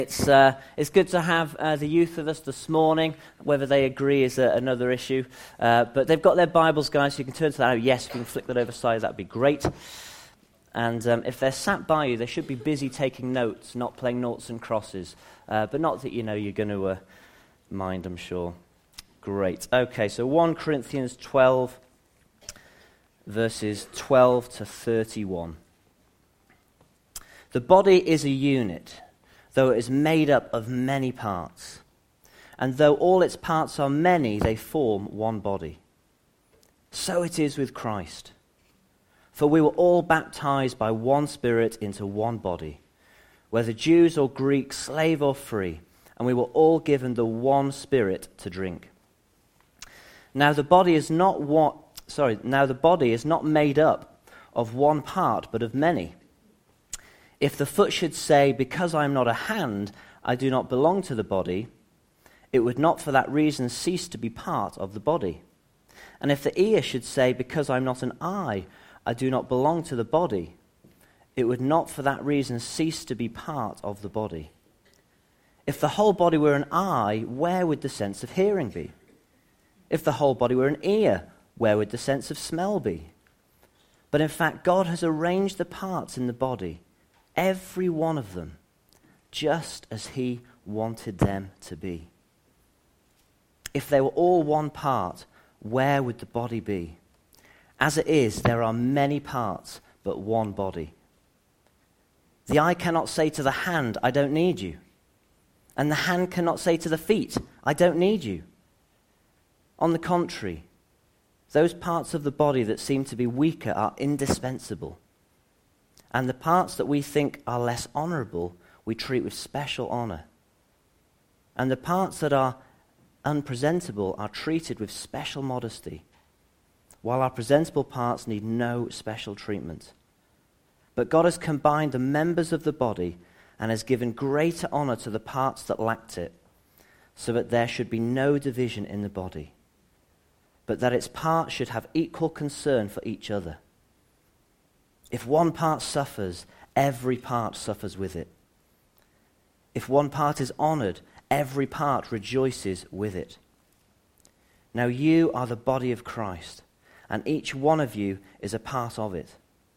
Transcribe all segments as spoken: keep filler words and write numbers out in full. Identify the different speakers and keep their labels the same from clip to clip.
Speaker 1: It's uh, it's good to have uh, the youth with us this morning. Whether they agree is uh, another issue. Uh, but they've got their Bibles, guys, so you can turn to that. Oh, yes, if you can flick that over side, that'd be great. And um, if they're sat by you, they should be busy taking notes, not playing noughts and crosses. Uh, but not that you know you're going to uh, mind, I'm sure. Great. Okay, so First Corinthians twelve, verses twelve to thirty-one. The body is a unit, though it is made up of many parts. And though all its parts are many, they form one body. So it is with Christ. For we were all baptized by one Spirit into one body, whether Jews or Greeks, slave or free, and we were all given the one Spirit to drink. Now the body is not what sorry, now the body is not made up of one part, but of many. If the foot should say, because I am not a hand, I do not belong to the body, it would not for that reason cease to be part of the body. And if the ear should say, because I am not an eye, I do not belong to the body, it would not for that reason cease to be part of the body. If the whole body were an eye, where would the sense of hearing be? If the whole body were an ear, where would the sense of smell be? But in fact, God has arranged the parts in the body, every one of them, just as he wanted them to be. If they were all one part, where would the body be? As it is, there are many parts, but one body. The eye cannot say to the hand, I don't need you. And the hand cannot say to the feet, I don't need you. On the contrary, those parts of the body that seem to be weaker are indispensable. And the parts that we think are less honorable, we treat with special honor. And the parts that are unpresentable are treated with special modesty, while our presentable parts need no special treatment. But God has combined the members of the body and has given greater honor to the parts that lacked it, so that there should be no division in the body, but that its parts should have equal concern for each other. If one part suffers, every part suffers with it. If one part is honored, every part rejoices with it. Now you are the body of Christ, and each one of you is a part of it.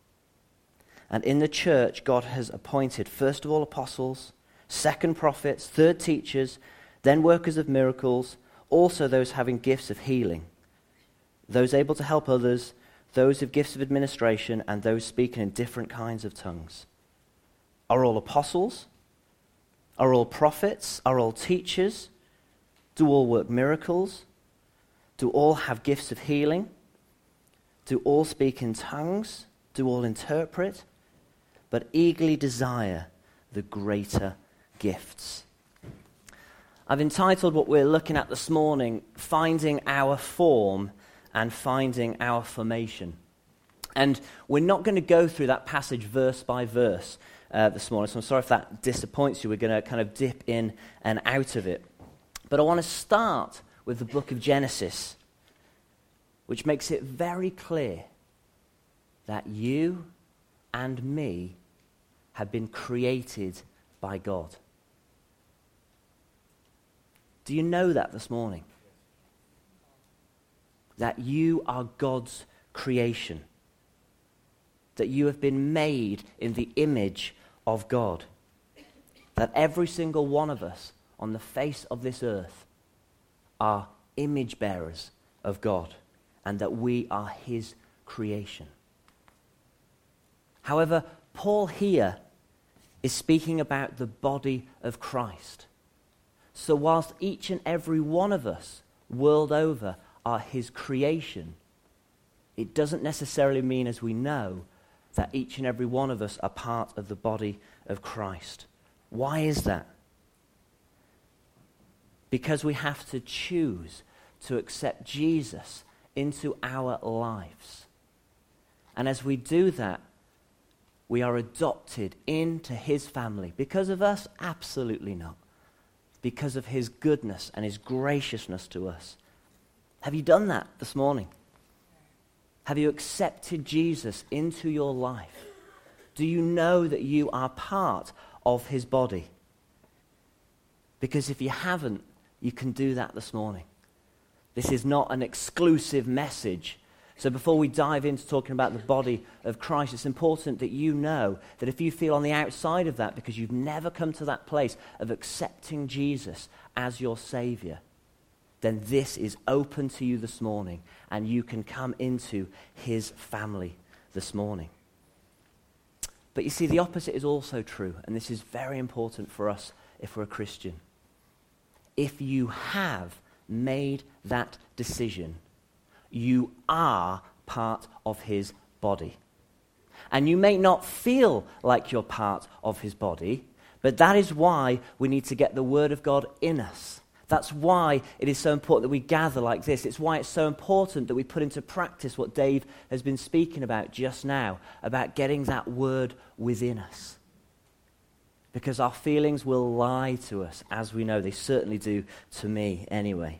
Speaker 1: And in the church, God has appointed first of all apostles, second prophets, third teachers, then workers of miracles, also those having gifts of healing, those able to help others, those with gifts of administration, and those speaking in different kinds of tongues. Are all apostles? Are all prophets? Are all teachers? Do all work miracles? Do all have gifts of healing? Do all speak in tongues? Do all interpret? But eagerly desire the greater gifts. I've entitled what we're looking at this morning, Finding Our Form and Finding Our Formation. And we're not going to go through that passage verse by verse uh, this morning, so I'm sorry if that disappoints you. We're going to kind of dip in and out of it. But I want to start with the book of Genesis, which makes it very clear that you and me have been created by God. Do you know that this morning? That you are God's creation. That you have been made in the image of God. That every single one of us on the face of this earth are image bearers of God, and that we are his creation. However, Paul here is speaking about the body of Christ. So whilst each and every one of us, world over, are his creation, it doesn't necessarily mean, as we know, that each and every one of us are part of the body of Christ. Why is that? Because we have to choose to accept Jesus into our lives. And as we do that, we are adopted into his family. Because of us? Absolutely not. Because of his goodness and his graciousness to us. Have you done that this morning? Have you accepted Jesus into your life? Do you know that you are part of his body? Because if you haven't, you can do that this morning. This is not an exclusive message. So before we dive into talking about the body of Christ, it's important that you know that if you feel on the outside of that because you've never come to that place of accepting Jesus as your Savior, then this is open to you this morning and you can come into his family this morning. But you see, the opposite is also true, and this is very important for us if we're a Christian. If you have made that decision, you are part of his body. And you may not feel like you're part of his body, but that is why we need to get the word of God in us. That's why it is so important that we gather like this. It's why it's so important that we put into practice what Dave has been speaking about just now, about getting that word within us. Because our feelings will lie to us, as we know. They certainly do to me anyway.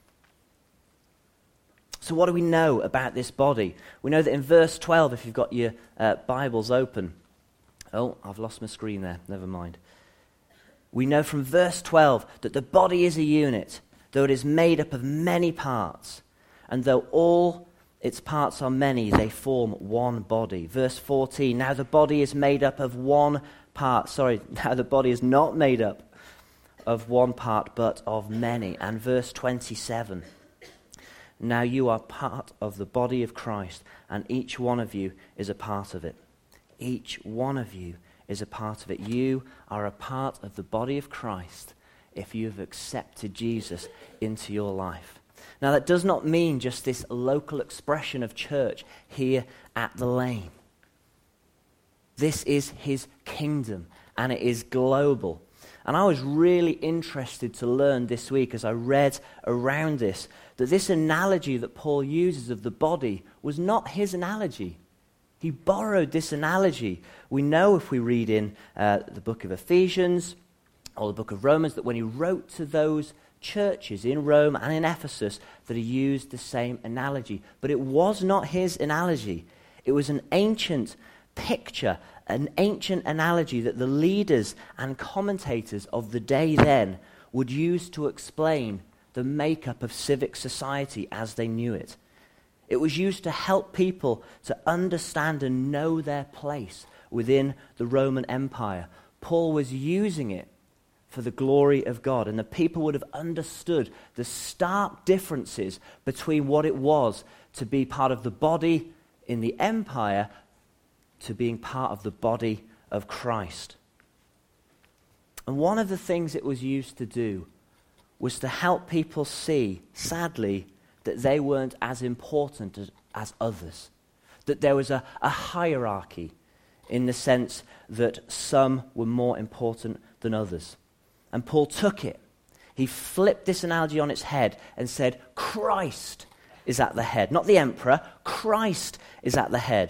Speaker 1: So what do we know about this body? We know that in verse twelve, if you've got your uh, Bibles open. Oh, I've lost my screen there. Never mind. We know from verse twelve that the body is a unit, though it is made up of many parts. And though all its parts are many, they form one body. Verse fourteen, now the body is made up of one part. Sorry, now the body is not made up of one part, but of many. And verse twenty-seven, now you are part of the body of Christ, and each one of you is a part of it. Each one of you is a part of it. You are a part of the body of Christ if you have accepted Jesus into your life. Now that does not mean just this local expression of church here at the Lane. This is his kingdom, and it is global. And I was really interested to learn this week as I read around this, that this analogy that Paul uses of the body was not his analogy. He borrowed this analogy. We know if we read in uh, the book of Ephesians or the book of Romans that when he wrote to those churches in Rome and in Ephesus that he used the same analogy. But it was not his analogy. It was an ancient picture, an ancient analogy that the leaders and commentators of the day then would use to explain the makeup of civic society as they knew it. It was used to help people to understand and know their place within the Roman Empire. Paul was using it for the glory of God, and the people would have understood the stark differences between what it was to be part of the body in the empire to being part of the body of Christ. And one of the things it was used to do was to help people see, sadly, that they weren't as important as, as others. That there was a, a hierarchy in the sense that some were more important than others. And Paul took it. He flipped this analogy on its head and said, Christ is at the head. Not the emperor, Christ is at the head.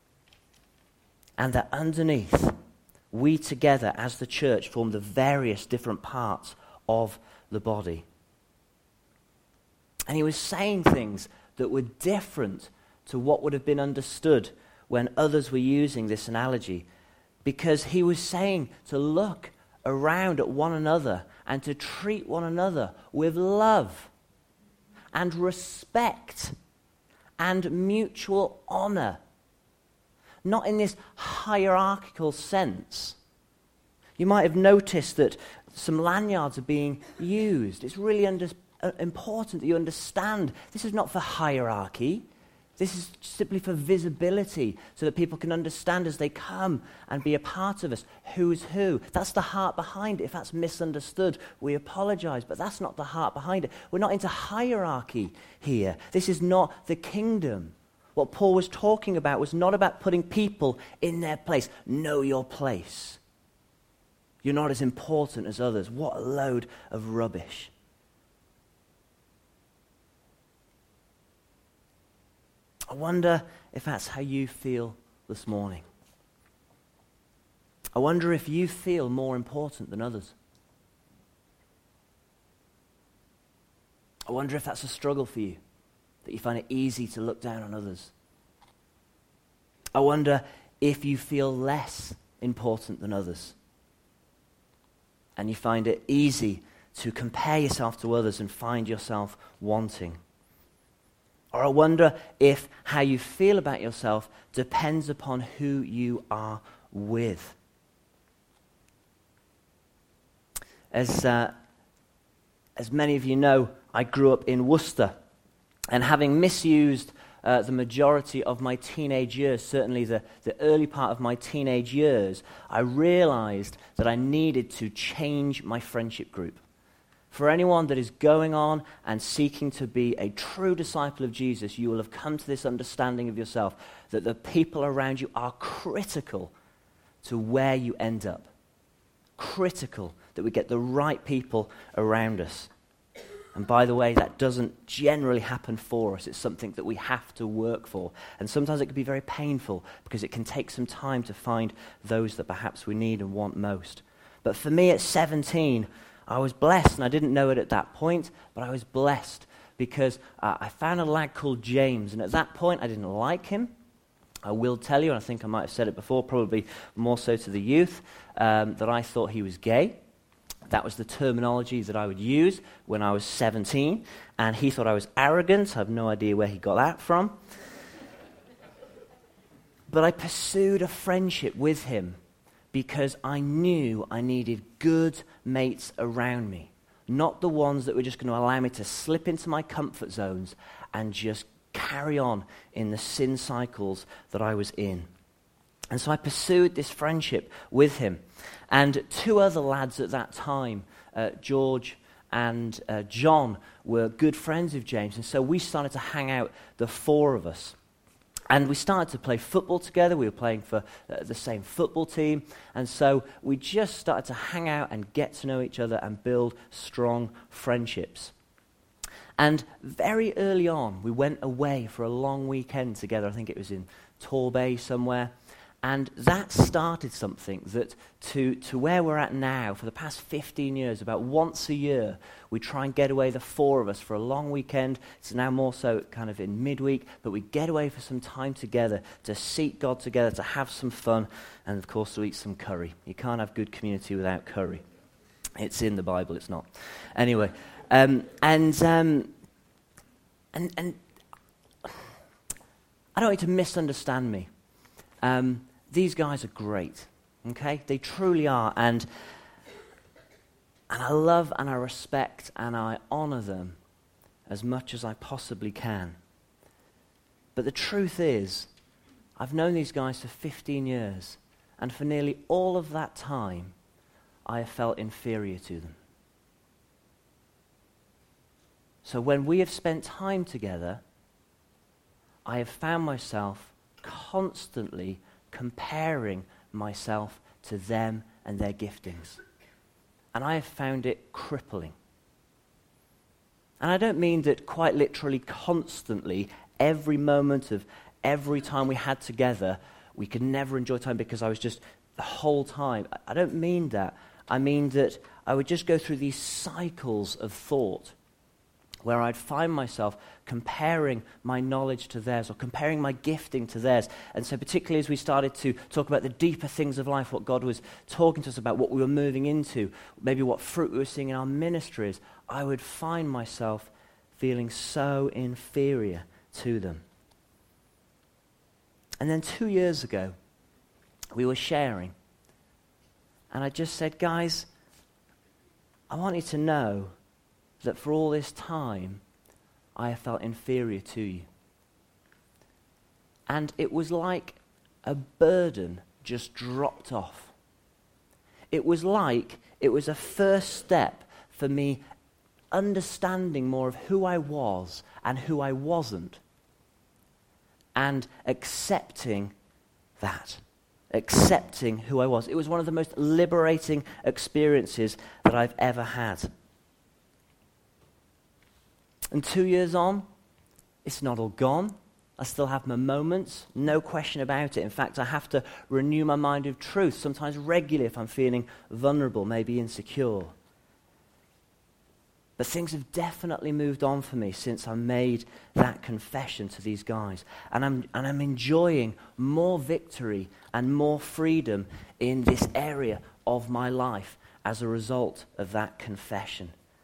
Speaker 1: And that underneath, we together as the church form the various different parts of the body. And he was saying things that were different to what would have been understood when others were using this analogy. Because he was saying to look around at one another and to treat one another with love and respect and mutual honor. Not in this hierarchical sense. You might have noticed that some lanyards are being used. It's really under, uh, important that you understand this is not for hierarchy. This is simply for visibility so that people can understand as they come and be a part of us who's who. That's the heart behind it. If that's misunderstood, we apologize, but that's not the heart behind it. We're not into hierarchy here. This is not the kingdom. What Paul was talking about was not about putting people in their place. Know your place. You're not as important as others. What a load of rubbish. I wonder if that's how you feel this morning. I wonder if you feel more important than others. I wonder if that's a struggle for you, that you find it easy to look down on others. I wonder if you feel less important than others, and you find it easy to compare yourself to others and find yourself wanting. Or I wonder if how you feel about yourself depends upon who you are with. As, uh, as many of you know, I grew up in Worcester, and having misused uh, the majority of my teenage years, certainly the, the early part of my teenage years, I realized that I needed to change my friendship group. For anyone that is going on and seeking to be a true disciple of Jesus, you will have come to this understanding of yourself that the people around you are critical to where you end up. Critical that we get the right people around us. And by the way, that doesn't generally happen for us. It's something that we have to work for. And sometimes it can be very painful because it can take some time to find those that perhaps we need and want most. But for me at seventeen, I was blessed, and I didn't know it at that point, but I was blessed because uh, I found a lad called James, and at that point I didn't like him. I will tell you, and I think I might have said it before, probably more so to the youth, um, that I thought he was gay. That was the terminology that I would use when I was seventeen, and he thought I was arrogant. I have no idea where he got that from. But I pursued a friendship with him because I knew I needed good mates around me, not the ones that were just going to allow me to slip into my comfort zones and just carry on in the sin cycles that I was in. And so I pursued this friendship with him. And two other lads at that time, uh, George and uh, John, were good friends of James. And so we started to hang out, the four of us. And we started to play football together. We were playing for uh, the same football team. And so we just started to hang out and get to know each other and build strong friendships. And very early on, we went away for a long weekend together. I think it was in Torbay somewhere. And that started something that, to, to where we're at now, for the past fifteen years, about once a year, we try and get away, the four of us, for a long weekend. It's now more so kind of in midweek, but we get away for some time together to seek God together, to have some fun, and of course to eat some curry. You can't have good community without curry. It's in the Bible, it's not. Anyway, um, and, um, and, and I don't want you to misunderstand me. Um, these guys are great, okay? They truly are, and and I love and I respect and I honor them as much as I possibly can. But the truth is, I've known these guys for fifteen years, and for nearly all of that time, I have felt inferior to them. So when we have spent time together, I have found myself constantly comparing myself to them and their giftings. And I have found it crippling. And I don't mean that quite literally constantly, every moment of every time we had together, we could never enjoy time because I was just the whole time. I don't mean that. I mean that I would just go through these cycles of thought where I'd find myself comparing my knowledge to theirs or comparing my gifting to theirs. And so particularly as we started to talk about the deeper things of life, what God was talking to us about, what we were moving into, maybe what fruit we were seeing in our ministries, I would find myself feeling so inferior to them. And then two years ago, we were sharing, and I just said, guys, I want you to know that for all this time, I have felt inferior to you. And it was like a burden just dropped off. It was like it was a first step for me understanding more of who I was and who I wasn't, and accepting that. Accepting who I was. It was one of the most liberating experiences that I've ever had. And two years on, it's not all gone. I still have my moments, no question about it. In fact, I have to renew my mind of truth, sometimes regularly if I'm feeling vulnerable, maybe insecure. But things have definitely moved on for me since I made that confession to these guys. And I'm, and I'm enjoying more victory and more freedom in this area of my life as a result of that confession.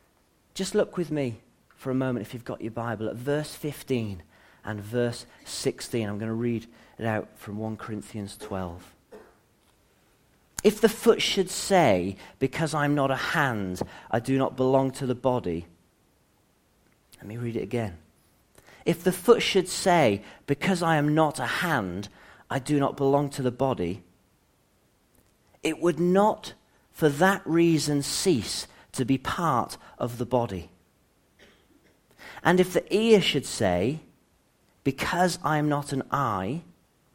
Speaker 1: Just look with me for a moment, if you've got your Bible, at verse fifteen and verse sixteen. I'm going to read it out from First Corinthians twelve. If the foot should say, because I'm not a hand, I do not belong to the body. Let me read it again. If the foot should say, because I am not a hand, I do not belong to the body, it would not for that reason cease to be part of the body. And if the ear should say, because I am not an eye,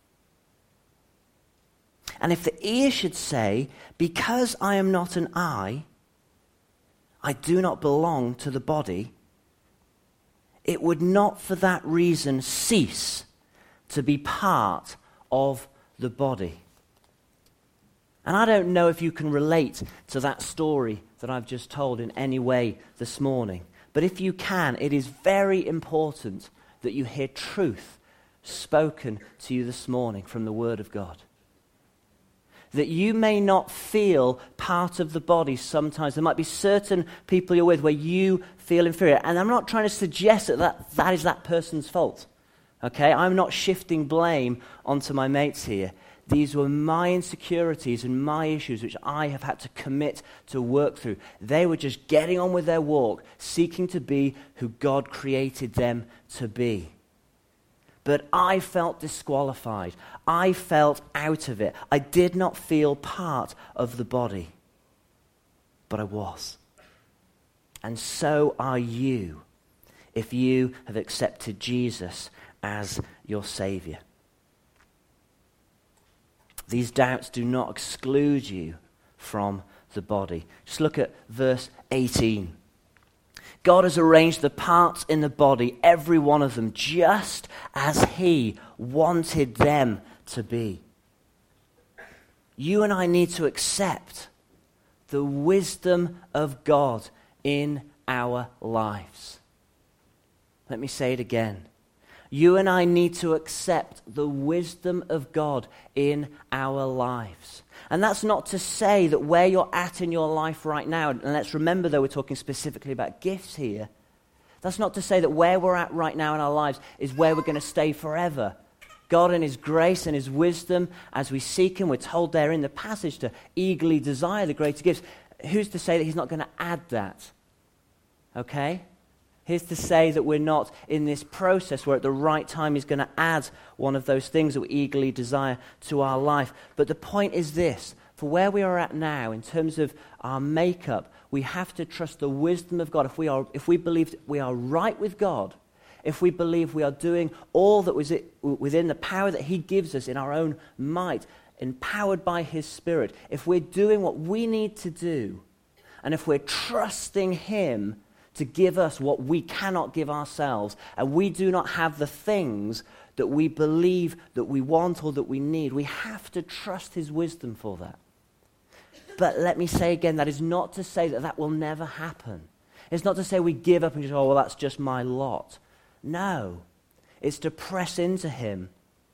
Speaker 1: and if the ear should say, because I am not an eye, I do not belong to the body, it would not for that reason cease to be part of the body. And I don't know if you can relate to that story that I've just told in any way this morning. But if you can, it is very important that you hear truth spoken to you this morning from the Word of God. That you may not feel part of the body sometimes. There might be certain people you're with where you feel inferior. And I'm not trying to suggest that that, that is that person's fault. Okay? I'm not shifting blame onto my mates here. These were my insecurities and my issues which I have had to commit to work through. They were just getting on with their walk, seeking to be who God created them to be. But I felt disqualified. I felt out of it. I did not feel part of the body. But I was. And so are you, if you have accepted Jesus as your Savior. These doubts do not exclude you from the body. Just look at verse eighteen. God has arranged the parts in the body, every one of them, just as He wanted them to be. You and I need to accept the wisdom of God in our lives. Let me say it again. You and I need to accept the wisdom of God in our lives. And that's not to say that where you're at in your life right now, and let's remember though we're talking specifically about gifts here, that's not to say that where we're at right now in our lives is where we're going to stay forever. God in His grace and His wisdom, as we seek Him, we're told there in the passage to eagerly desire the greater gifts. Who's to say that He's not going to add that? Okay? Here's to say that we're not in this process where at the right time He's going to add one of those things that we eagerly desire to our life. But the point is this, for where we are at now in terms of our makeup, we have to trust the wisdom of God. If we are, if we believe that we are right with God, if we believe we are doing all that was it, within the power that He gives us in our own might, empowered by His Spirit, if we're doing what we need to do, and if we're trusting Him to give us what we cannot give ourselves, and we do not have the things that we believe that we want or that we need, we have to trust His wisdom for that. But let me say again, that is not to say that that will never happen. It's not to say we give up and just, oh, well, that's just my lot. No. It's to press into Him,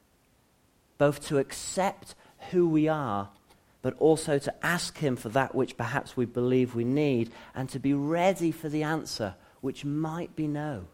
Speaker 1: both to accept who we are, but also to ask Him for that which perhaps we believe we need, and to be ready for the answer, which might be no.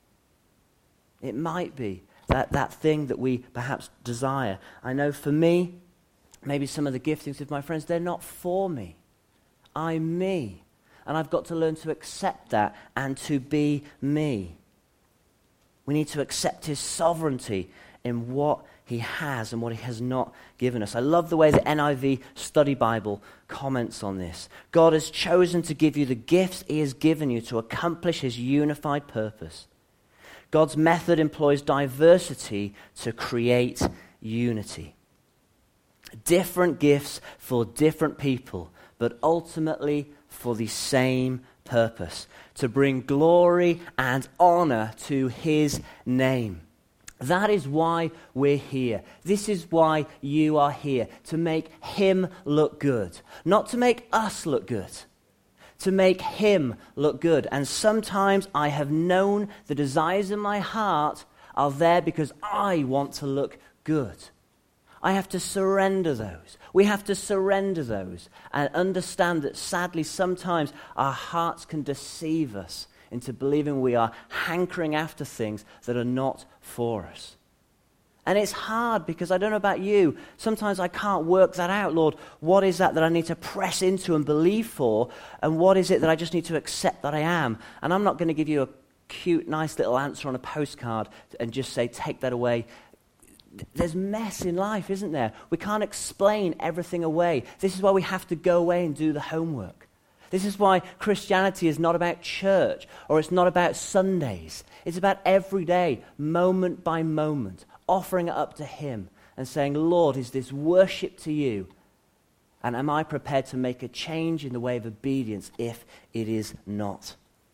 Speaker 1: It might be that, that thing that we perhaps desire. I know for me, maybe some of the giftings of my friends, they're not for me. I'm me. And I've got to learn to accept that and to be me. We need to accept His sovereignty in what He has and what He has not given us. I love the way the N I V Study Bible comments on this. God has chosen to give you the gifts He has given you to accomplish His unified purpose. God's method employs diversity to create unity. Different gifts for different people, but ultimately for the same purpose, to bring glory and honor to His name. That is why we're here. This is why you are here, to make Him look good. Not to make us look good, to make Him look good. And sometimes I have known the desires in my heart are there because I want to look good. I have to surrender those. We have to surrender those and understand that sadly sometimes our hearts can deceive us into believing we are hankering after things that are not for us. And it's hard because I don't know about you, sometimes I can't work that out. Lord, what is that that I need to press into and believe for? And what is it that I just need to accept that I am? And I'm not going to give you a cute, nice little answer on a postcard and just say, take that away. There's mess in life, isn't there? We can't explain everything away. This is why we have to go away and do the homework. This is why Christianity is not about church or it's not about Sundays. It's about every day, moment by moment, offering it up to him and saying, Lord, is this worship to you? And am I prepared to make a change in the way of obedience if it is not?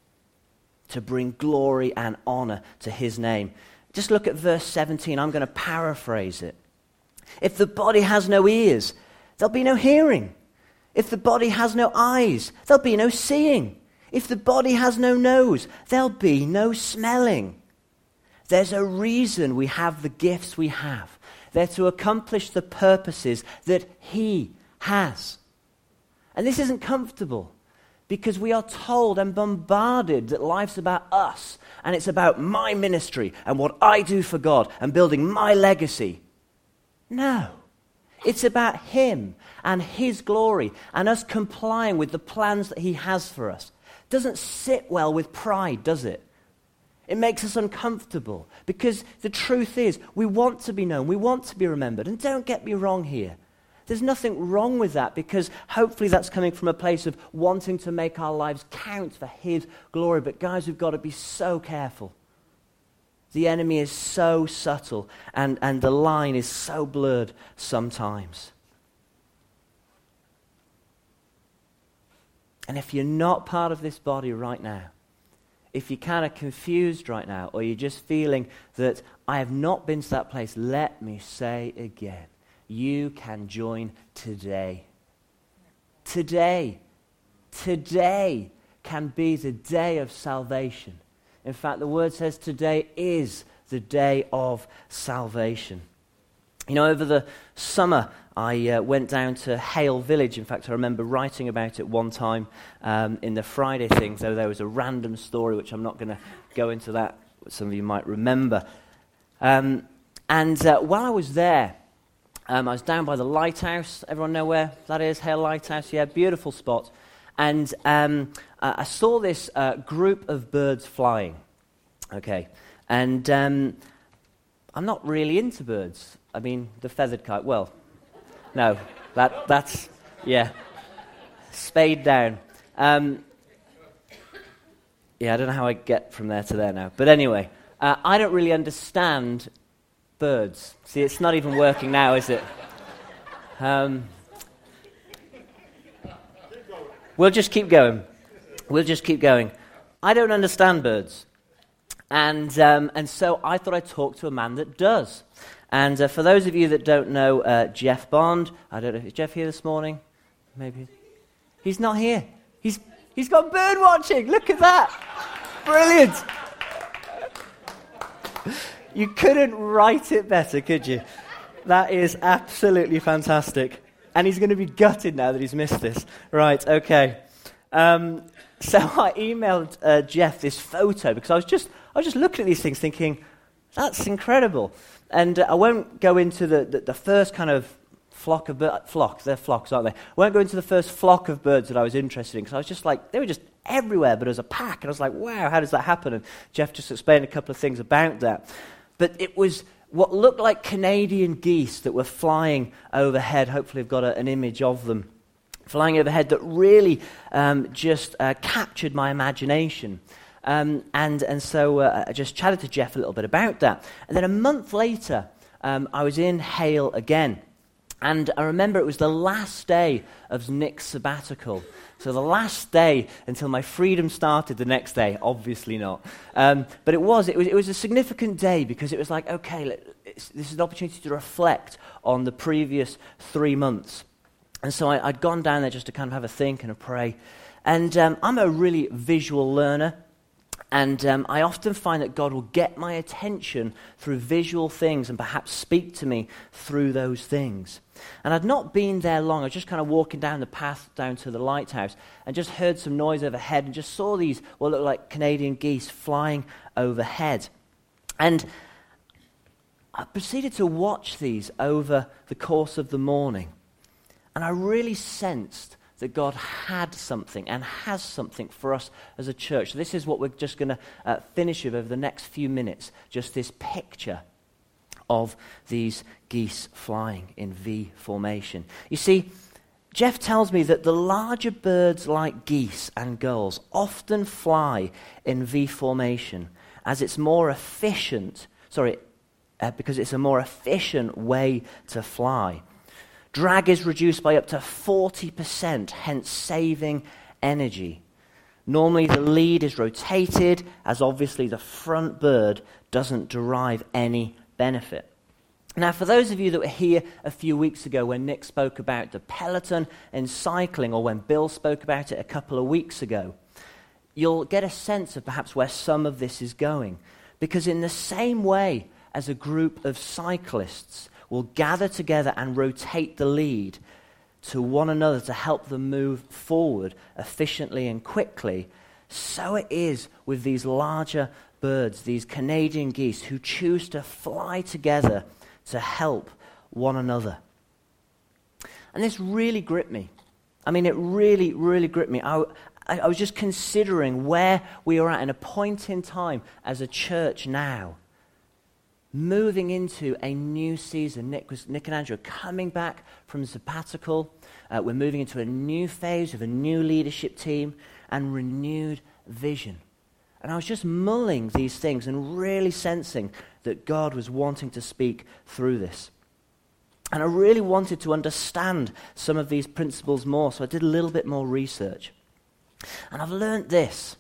Speaker 1: To bring glory and honor to his name. Just look at verse seventeen. I'm going to paraphrase it. If the body has no ears, there'll be no hearing. If the body has no eyes, there'll be no seeing. If the body has no nose, there'll be no smelling. There's a reason we have the gifts we have. They're to accomplish the purposes that he has. And this isn't comfortable because we are told and bombarded that life's about us and it's about my ministry and what I do for God and building my legacy. No. It's about him and his glory and us complying with the plans that he has for us. Doesn't sit well with pride, does it? It makes us uncomfortable because the truth is we want to be known, we want to be remembered. And don't get me wrong here. There's nothing wrong with that because hopefully that's coming from a place of wanting to make our lives count for his glory. But guys, we've got to be so careful. The enemy is so subtle and, and the line is so blurred sometimes. And if you're not part of this body right now, if you're kind of confused right now, or you're just feeling that I have not been to that place, let me say again, you can join today. Today. Today can be the day of salvation. In fact, the word says today is the day of salvation. You know, over the summer, I uh, went down to Hale Village. In fact, I remember writing about it one time um, in the Friday thing, so there was a random story, which I'm not going to go into that, some of you might remember. Um, and uh, while I was there, um, I was down by the lighthouse. Everyone know where that is? Hale Lighthouse, yeah, beautiful spot. And um, uh, I saw this uh, group of birds flying. Okay, and um, I'm not really into birds. I mean, the feathered kite, well, no, that that's, yeah, spade down. Um, yeah, I don't know how I get from there to there now. But anyway, uh, I don't really understand birds. See, it's not even working now, is it? Um, we'll just keep going. We'll just keep going. I don't understand birds. And um, and so I thought I'd talk to a man that does. And uh, for those of you that don't know uh, Jeff Bond, I don't know, is Jeff here this morning? Maybe. He's not here. He's He's gone bird watching. Look at that. Brilliant. You couldn't write it better, could you? That is absolutely fantastic. And he's going to be gutted now that he's missed this. Right, okay. Um, so I emailed uh, Jeff this photo because I was just I was just looking at these things thinking, that's incredible. And uh, I won't go into the, the, the first kind of flock of birds. Flock, they're flocks, aren't they? I won't go into the first flock of birds that I was interested in because I was just like, they were just everywhere, but as a pack. And I was like, wow, how does that happen? And Jeff just explained a couple of things about that. But it was what looked like Canadian geese that were flying overhead. Hopefully I've got a, an image of them flying overhead that really um, just uh, captured my imagination. Um, and, and so uh, I just chatted to Jeff a little bit about that. And then a month later, um, I was in Hale again. And I remember it was the last day of Nick's sabbatical. So the last day until my freedom started the next day. Obviously not. Um, but it was, it was it was a significant day because it was like, okay, it's, this is an opportunity to reflect on the previous three months. And so I, I'd gone down there just to kind of have a think and a pray. And um, I'm a really visual learner. And um, I often find that God will get my attention through visual things and perhaps speak to me through those things. And I'd not been there long. I was just kind of walking down the path down to the lighthouse and just heard some noise overhead and just saw these, what looked like Canadian geese flying overhead. And I proceeded to watch these over the course of the morning. And I really sensed that God had something and has something for us as a church. So this is what we're just going to uh, finish with over the next few minutes, just this picture of these geese flying in V formation. You see, Jeff tells me that the larger birds like geese and gulls often fly in V formation as it's more efficient, sorry, uh, because it's a more efficient way to fly. Drag is reduced by up to forty percent, hence saving energy. Normally the lead is rotated, as obviously the front bird doesn't derive any benefit. Now, for those of you that were here a few weeks ago when Nick spoke about the peloton in cycling, or when Bill spoke about it a couple of weeks ago, you'll get a sense of perhaps where some of this is going. Because in the same way as a group of cyclists will gather together and rotate the lead to one another to help them move forward efficiently and quickly, so it is with these larger birds, these Canadian geese, who choose to fly together to help one another. And this really gripped me. I mean, it really, really gripped me. I, I, I was just considering where we are at in a point in time as a church now, moving into a new season. Nick, was, Nick and Andrew are coming back from sabbatical. Uh, we're moving into a new phase with a new leadership team and renewed vision. And I was just mulling these things and really sensing that God was wanting to speak through this. And I really wanted to understand some of these principles more, so I did a little bit more research. And I've learned this,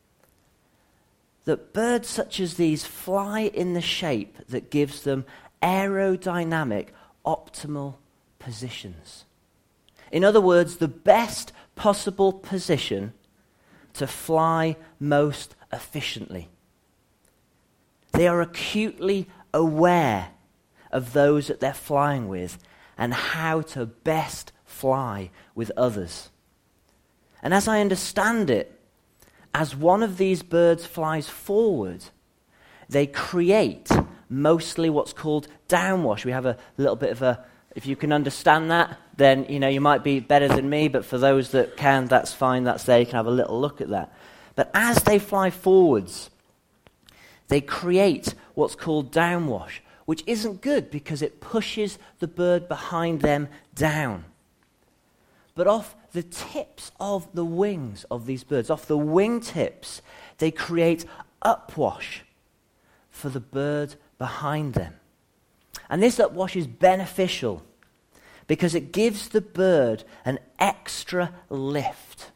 Speaker 1: that birds such as these fly in the shape that gives them aerodynamic, optimal positions. In other words, the best possible position to fly most efficiently. They are acutely aware of those that they're flying with and how to best fly with others. And as I understand it, as one of these birds flies forward, they create mostly what's called downwash. We have a little bit of a, if you can understand that, then you know you might be better than me, but for those that can, that's fine, that's there, you can have a little look at that. But as they fly forwards, they create what's called downwash, which isn't good because it pushes the bird behind them down. But off the tips of the wings of these birds, off the wingtips, they create upwash for the bird behind them. And this upwash is beneficial because it gives the bird an extra lift.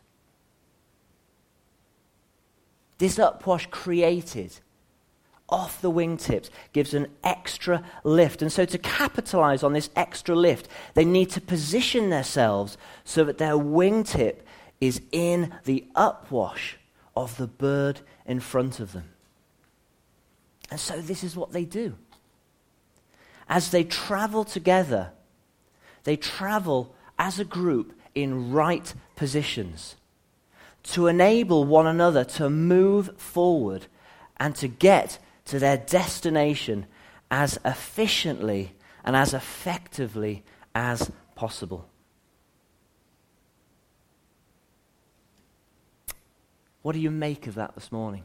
Speaker 1: This upwash created off the wingtips gives an extra lift. And so to capitalize on this extra lift, they need to position themselves so that their wingtip is in the upwash of the bird in front of them. And so this is what they do. As they travel together, they travel as a group in right positions to enable one another to move forward and to get to their destination as efficiently and as effectively as possible. What do you make of that this morning?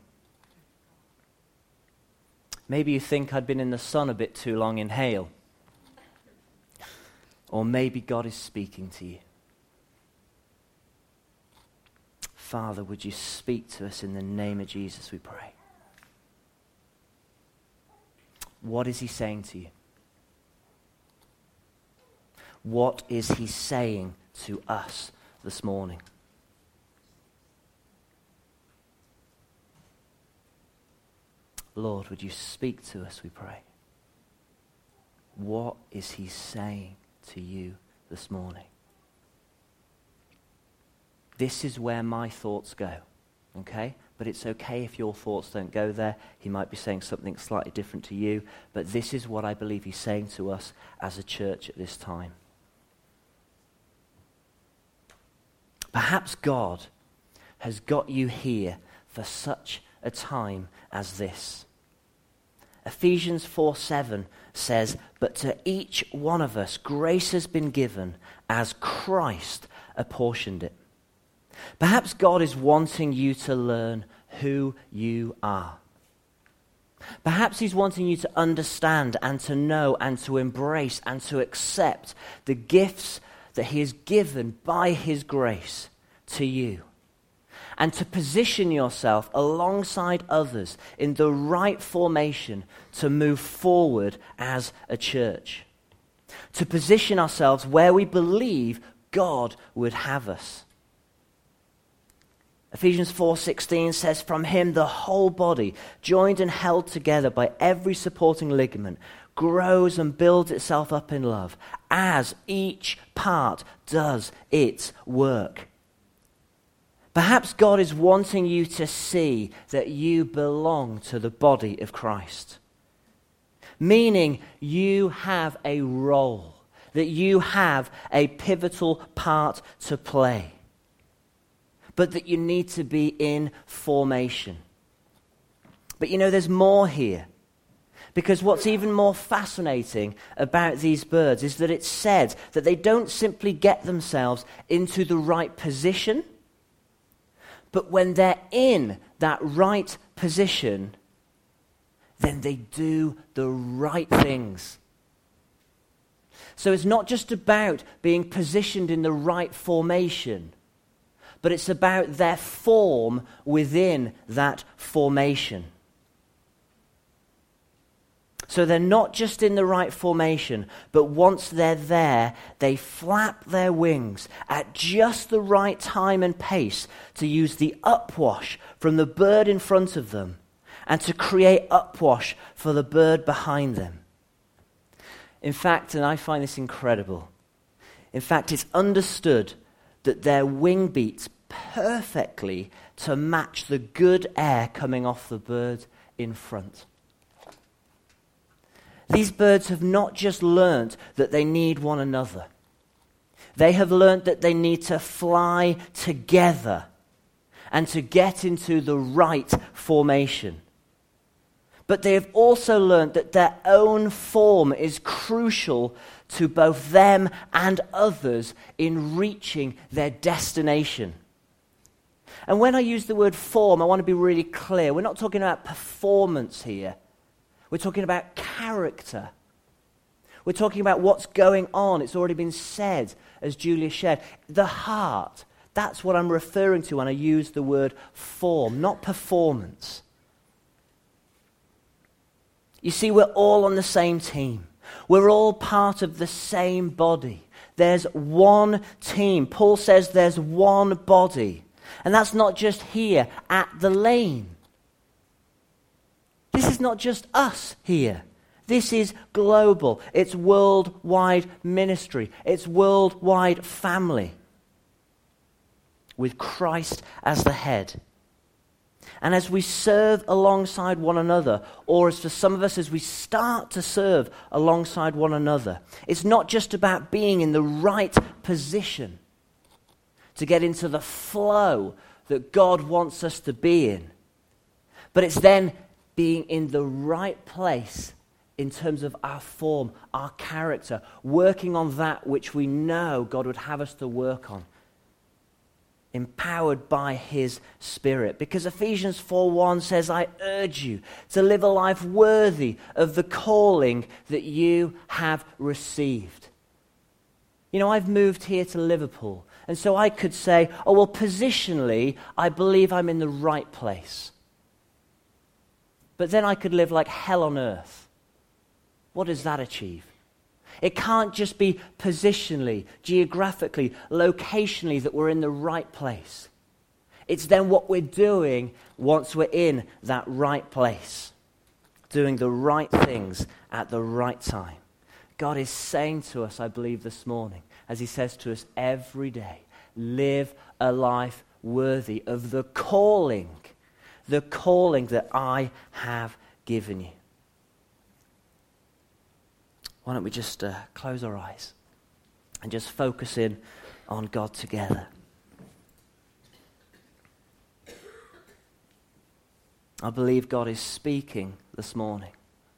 Speaker 1: Maybe you think I'd been in the sun a bit too long in hail. Or maybe God is speaking to you. Father, would you speak to us in the name of Jesus, we pray. What is he saying to you? What is he saying to us this morning? Lord, would you speak to us, we pray. What is he saying to you this morning? This is where my thoughts go. Okay? But it's okay if your thoughts don't go there. He might be saying something slightly different to you. But this is what I believe he's saying to us as a church at this time. Perhaps God has got you here for such a time as this. Ephesians four seven says, "But to each one of us grace has been given as Christ apportioned it." Perhaps God is wanting you to learn who you are. Perhaps he's wanting you to understand and to know and to embrace and to accept the gifts that he has given by his grace to you, and to position yourself alongside others in the right formation to move forward as a church, to position ourselves where we believe God would have us. Ephesians four sixteen says, "From him the whole body, joined and held together by every supporting ligament, grows and builds itself up in love, as each part does its work." Perhaps God is wanting you to see that you belong to the body of Christ, meaning you have a role, that you have a pivotal part to play, but that you need to be in formation. But you know, there's more here. Because what's even more fascinating about these birds is that it's said that they don't simply get themselves into the right position, but when they're in that right position, then they do the right things. So it's not just about being positioned in the right formation, but it's about their form within that formation. So they're not just in the right formation, but once they're there, they flap their wings at just the right time and pace to use the upwash from the bird in front of them and to create upwash for the bird behind them. In fact, and I find this incredible, in fact, it's understood that their wing beats perfectly to match the good air coming off the bird in front. These birds have not just learnt that they need one another. They have learnt that they need to fly together and to get into the right formation. But they have also learnt that their own form is crucial to both them and others in reaching their destination. And when I use the word form, I want to be really clear. We're not talking about performance here. We're talking about character. We're talking about what's going on. It's already been said, as Julia shared. The heart, that's what I'm referring to when I use the word form, not performance. You see, we're all on the same team. We're all part of the same body. There's one team. Paul says there's one body. And that's not just here at the Lane. This is not just us here. This is global. It's worldwide ministry. It's worldwide family with Christ as the head. And as we serve alongside one another, or as for some of us, as we start to serve alongside one another, it's not just about being in the right position to get into the flow that God wants us to be in, but it's then being in the right place in terms of our form, our character, working on that which we know God would have us to work on, empowered by his Spirit. Because Ephesians four one says, "I urge you to live a life worthy of the calling that you have received." You know, I've moved here to Liverpool, and so I could say, oh, well, positionally, I believe I'm in the right place. But then I could live like hell on earth. What does that achieve? It can't just be positionally, geographically, locationally that we're in the right place. It's then what we're doing once we're in that right place, doing the right things at the right time. God is saying to us, I believe this morning, as he says to us every day, live a life worthy of the calling, the calling that I have given you. Why don't we just uh, close our eyes and just focus in on God together. I believe God is speaking this morning.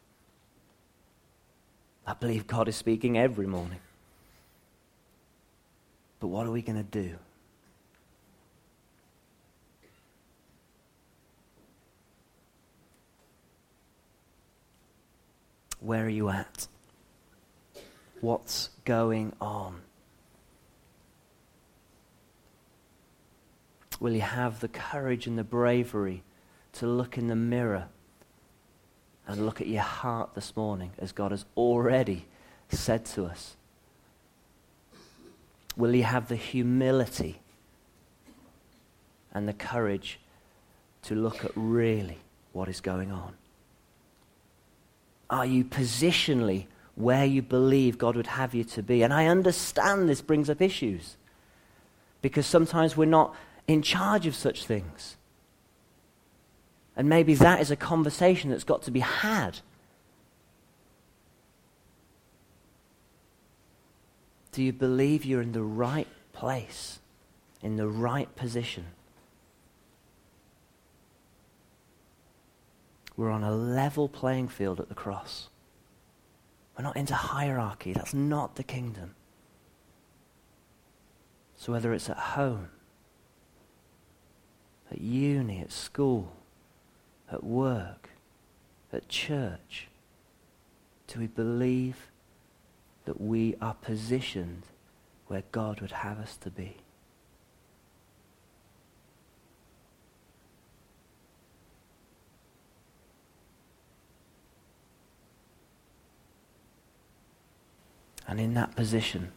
Speaker 1: I believe God is speaking every morning. But what are we going to do? Where are you at? What's going on? Will you have the courage and the bravery to look in the mirror and look at your heart this morning, as God has already said to us? Will you have the humility and the courage to look at really what is going on? Are you positionally where you believe God would have you to be? And I understand this brings up issues, because sometimes we're not in charge of such things. And maybe that is a conversation that's got to be had. Do you believe you're in the right place, in the right position? We're on a level playing field at the cross. We're not into hierarchy. That's not the kingdom. So whether it's at home, at uni, at school, at work, at church, do we believe that we are positioned where God would have us to be? And in that position,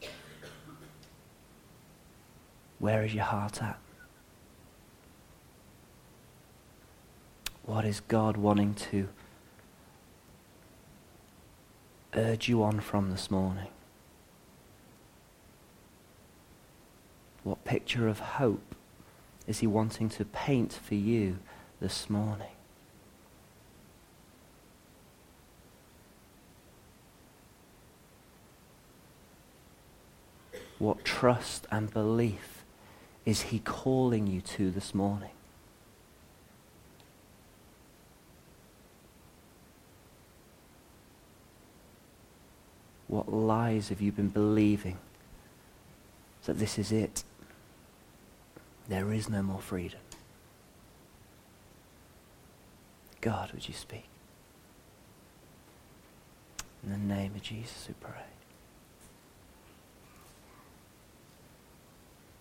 Speaker 1: where is your heart at? What is God wanting to urge you on from this morning? What picture of hope is he wanting to paint for you this morning? What trust and belief is he calling you to this morning? What lies have you been believing that this is it? There is no more freedom. God, would you speak? In the name of Jesus we pray.